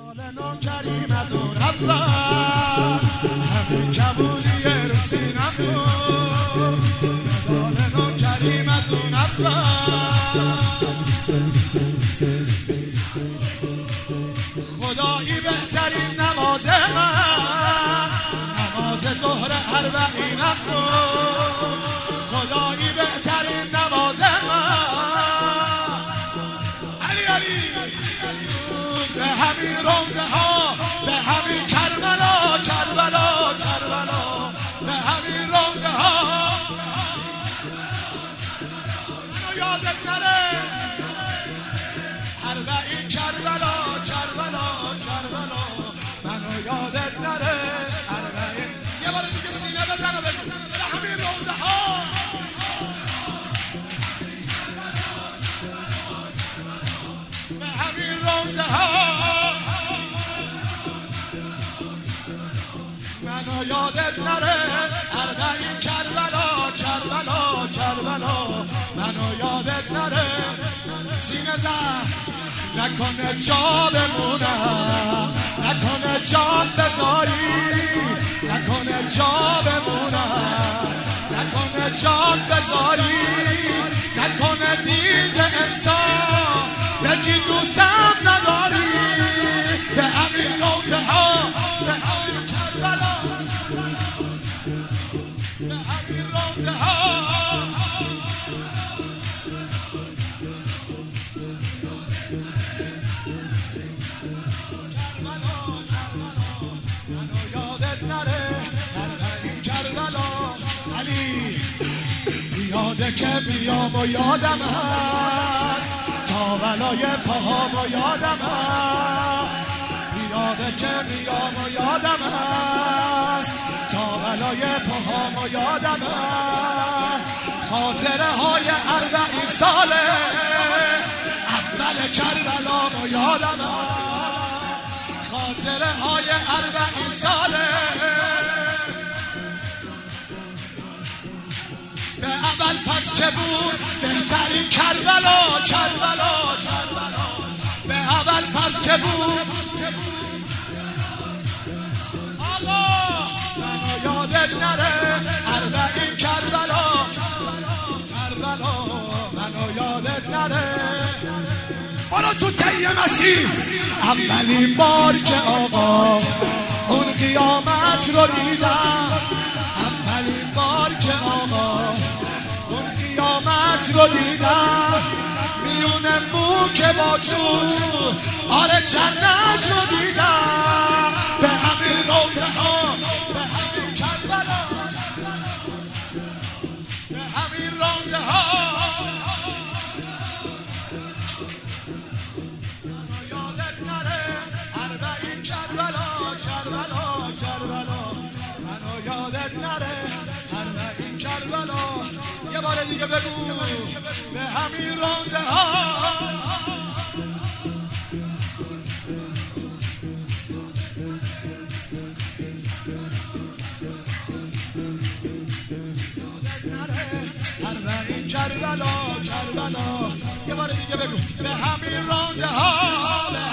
نو کریم از اون اول همین کبودی رو سینم بود مدال نو کریم از اون اول خدایی بهترین نماز من نماز ظهر اربعینم بود خدایی بهترین نماز من علی به همین روزه ها به همین کربلا کربلا کربلا به همین روزه ها منو یادت نره اربعین کربلا کربلا کربلا منو یادت نره اربعین یه بار دیگه سینه بزن و بگو به همین روزه ها به همین روزه ها منو یادت نره اربعین کربلا کربلا کربلا منو یادت نره سینه زن نکنه جا بمونم نکنه جان بذاری نکنه جا بمونم نکنه جان بذاری نکنه دیگه امسال بگی دوستم نداری به همین روزه ها به همین کربلا به همین روزه ها یاده که بیام و یادم هست تا ولای پاهام و یادم هست یاده که بیام و یادم هست تا ولای پاهام و یادم هست خاطره های 40 ساله اول کربلام و یادم هست خاطره های 40 ساله به اول فصل که بود بهترین کربلا کربلا کربلا به اول فصل که بود آقا منو یادت نره 40 کربلا کربلا منو یادت نره برو تو طی مسیر اولین بار که آقا اون قیامت رو دیدم اولین بار که آقا اون قیامت رو دیدم میونه مو که با تو آره جنت رو دیدم به همین روزه ها به همین کربلا به همین روزه ها منو یادت نره 40 کربلا کربلا کربلا منو یادت نره 40 کربلا یه بار دیگه بگو به همین روزه ها کربلا کربلا یه بار دیگه بگو به همین روزه ها